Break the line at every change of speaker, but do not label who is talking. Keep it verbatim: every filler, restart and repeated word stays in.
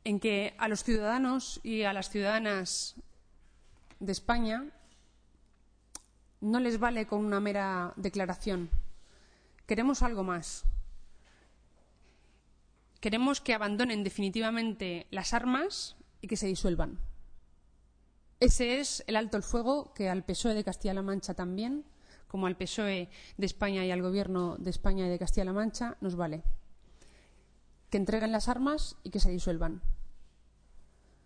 en que a los ciudadanos y a las ciudadanas de España no les vale con una mera declaración. Queremos algo más. Queremos que abandonen definitivamente las armas y que se disuelvan. Ese es el alto el fuego que al P S O E de Castilla-La Mancha también, como al P S O E de España y al Gobierno de España y de Castilla-La Mancha, nos vale. Que entreguen las armas y que se disuelvan.